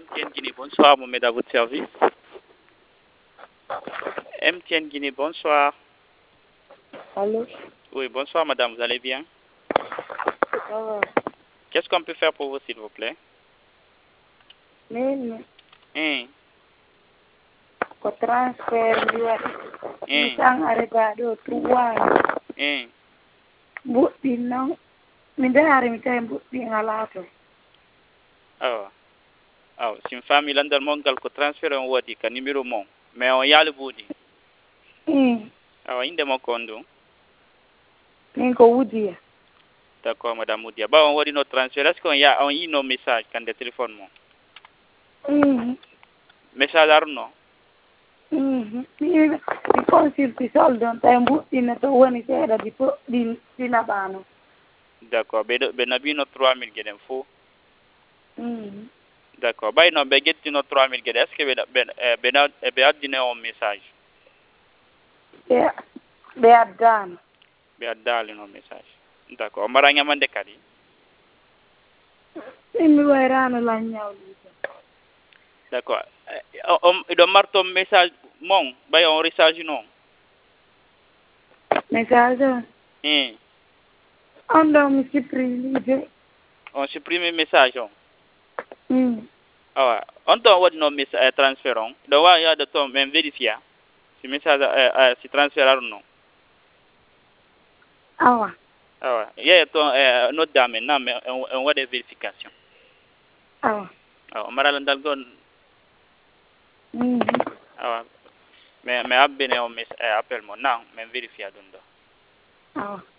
MTN Guinée, bonsoir, Mohamed, à votre service. MTN Guinée, bonsoir. Allô? Oui, bonsoir, madame, vous allez bien? Ça va. Qu'est-ce qu'on peut faire pour vous, s'il vous plaît? Nini? Hein? Ko transfer ndi waɗi. Mi Hein? tan areba ɗo tuwani. Hein? Mbuɗɗin noon. Mi ndaari mi tawi mbuɗɗin alaa to. Awa. Awa, sin famille landal mongal ko transfert on waɗi ka numéro mon. Mais on yaali buuɗi. Awa, inde makko on ɗum? Min ko Wudiya. D'accord, madame Moudia. Ba on waɗino transfert, est ce qu'on on yino message kande téléphone mon? Message arno? Mi consulti solde on tawi mbuɗɗinne to woni seeɗa ɗi naɓaano. D'accord, ɓe nabino 3000 gueɗen fof. D'accord, ɓay noon ɓe ƴettino 3000 gueɗe, est ce que ɓe addine on message? ɓe addaano. Ɓe addali noon message. D'accord, o mbaɗa ñamande kadi? Mi wayraano lan ñawliito. D'accord, iɗo marto message mon ɓay on recharge noon? Message on? On ɗo mi supprime de. On supprime message on? Awa, on to waɗi noon transfert on ɗo wawi yaade toon min vérifier si message si transfert aru noon. Awa. Awa, yeeya toon nodda men nan on waɗe vérification. Awa. Awa, mbaɗa landal gon. Awa, mi abbine on appel mo nan min vérifier ɗum ɗo. Awa.